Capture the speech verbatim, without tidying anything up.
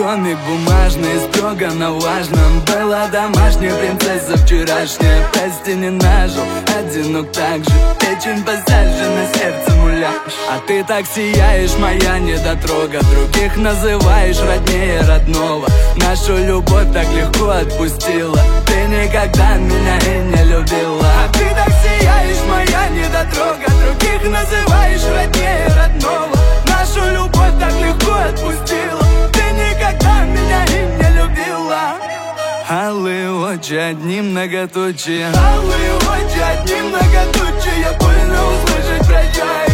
домик бумажный, строго на важном. Была домашняя принцесса вчерашняя. Прости, не нажил, одинок так же. Печень посажена, сердце муляж. А ты так сияешь, моя недотрога. Других называешь роднее родного. Нашу любовь так легко отпустила. Ты никогда меня и не любила. А ты так сияешь, моя недотрога. Других называешь роднее родного. Нашу любовь так легко отпустила. Ты никогда меня и не любила. Алые очи, одни многоточие. Алые очи, одни многоточие. Больно услышать, прощай.